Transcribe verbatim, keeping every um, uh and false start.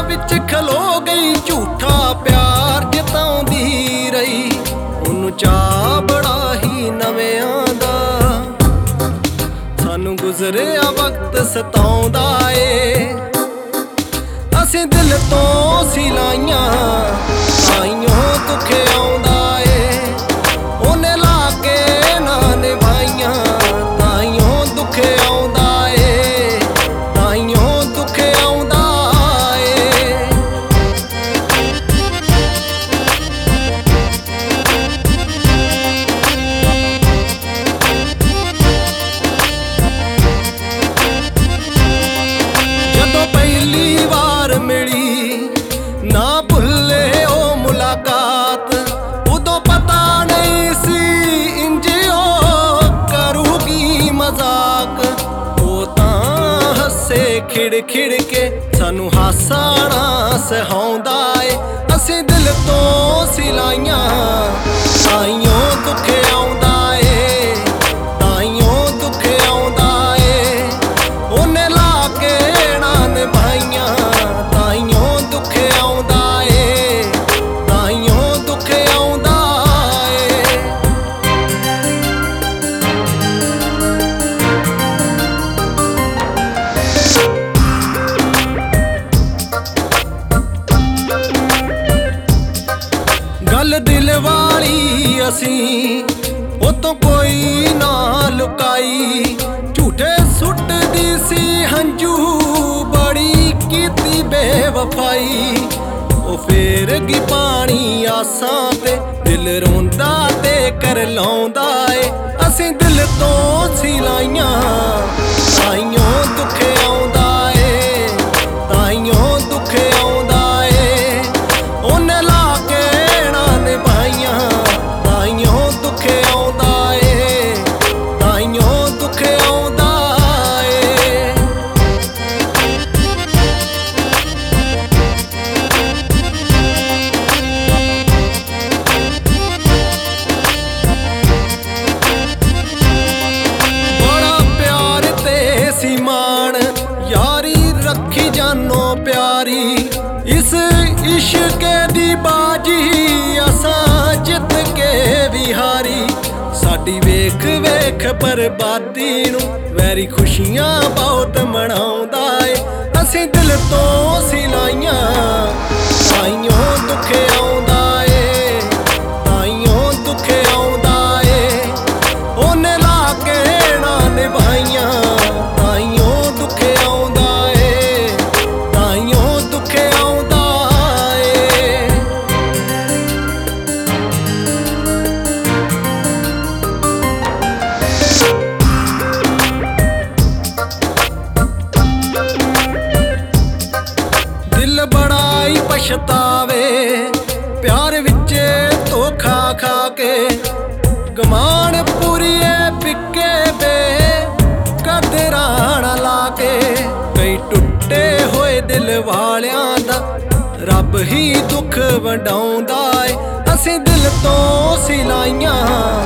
विच खलो गई, झूठा प्यार जताउंदी रही। उन्हों चाह बड़ा ही नवियां दा, सानू गुजरिया वक्त सताउंदा ए। असीं दिल तो सी लाइयां ताइयों दुख आउंदा ए। ओने ला के ना निभाइयां ताइयों दुख आउंदा ए, ताइयों दुख आउंदा ए। जदों पहली बार मिली ना भुले ओ मुलाकात, उदों पता नहीं सी इंज ओ करूगी मजाक। ओ तां हसे खिड़ खिड़ के सानू हासना सहाउंदा ए। असीं दिल तो सी लाइयां ताइयों दुख आउंदा ए, ताइयों दुख आउंदा ए। ओने ला के ना निभाइयां ताइयों दुख आउंदा ए, ताइयों दुख आउंदा ए। गल दिल वाली असीं ओ तो कोई ना लुकाई, झूठे सुटदी सी हंजू बड़ी कीती बेवफाई। ओ फेर गी पानी आसां ते दिल रोंदा ते कर लाउंदा ए। असीं दिल तो सी लाइयां ताइयों दुख आउंदा ए, ताइयों दुख आउंदा ए। ओने ला के ना निभाइयां ताइयों दुख आउंदा ए, ताइयों दुख आउंदा ए। बड़ा प्यार ते सी मान यारी रखी जानो प्यारी, इस इश्क दी बाजी असां जित के विहारी। साडी वेख वेख बर्बादी नू वैरी खुशियां बहुत मनाउंदा ए। असीं दिल तो सी लाइयां ताइयों दुख आउंदा ए, ताइयों दुख आउंदा ए। ओने ला के ना निभाइयां ताइयों दुख आउंदा ए, ताइयों दुख आउंदा ए। दिल बड़ा ही पछतावे प्यार विचे धोखा खा के, गमान पूरीए पिके बे कदराना ला के। कई टुटे होए दिल वालियां दा रब ही दुख वंडाउंदा ए। असीं दिल तो सी लाइयां